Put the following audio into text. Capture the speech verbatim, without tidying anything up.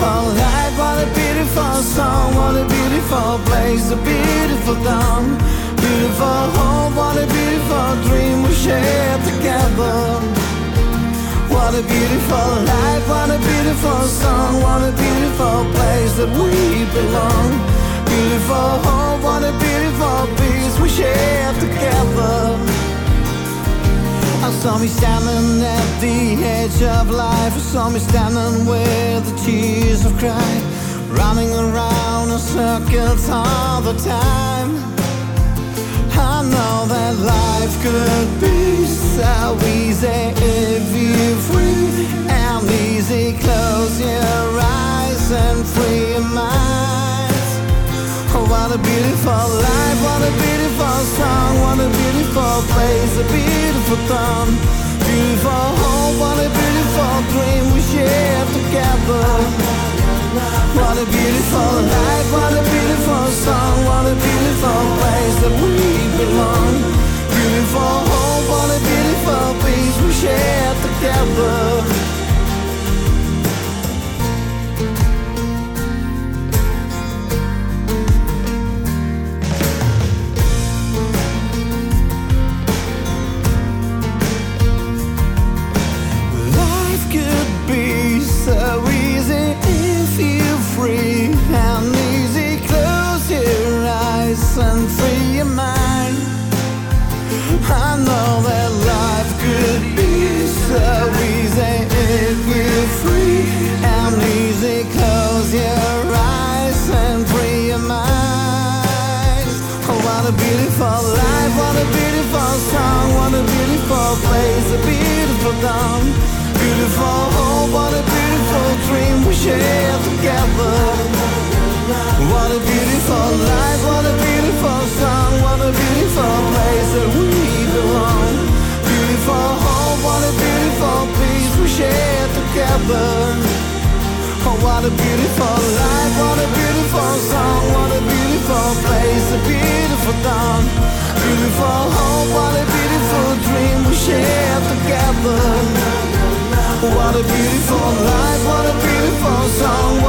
beautiful life, what a beautiful song, what a beautiful place, a beautiful dawn, beautiful home, what a beautiful dream we share together. What a beautiful life, what a beautiful song, what a beautiful place that we belong. Beautiful home, what a beautiful peace we share together. I saw me standing at the edge of life, I saw me standing where the tears have cried, running around in circles all the time. I know that life could be so easy if you're free and easy. Close your eyes and free your mind. Oh, what a beautiful life, what a beautiful song, what a beautiful place, a beautiful dawn, beautiful home, what a beautiful dream we share together. What a beautiful life, what a beautiful song, what a beautiful place that we belong. Beautiful home, what a beautiful peace we share together. And free your mind. I know that life could be so easy if you're free and easy. Close your eyes and free your mind. Oh, what a beautiful life, what a beautiful song, what a beautiful place, a beautiful dawn, beautiful home, what a beautiful dream we share together. What a beautiful life, what a beautiful song, what a beautiful place that we belong. Beautiful home, what a beautiful peace we share together. Oh, what a beautiful life, what a beautiful song, what a beautiful place, a beautiful dawn, beautiful home, what a beautiful dream we share together. What a beautiful life, what a beautiful song,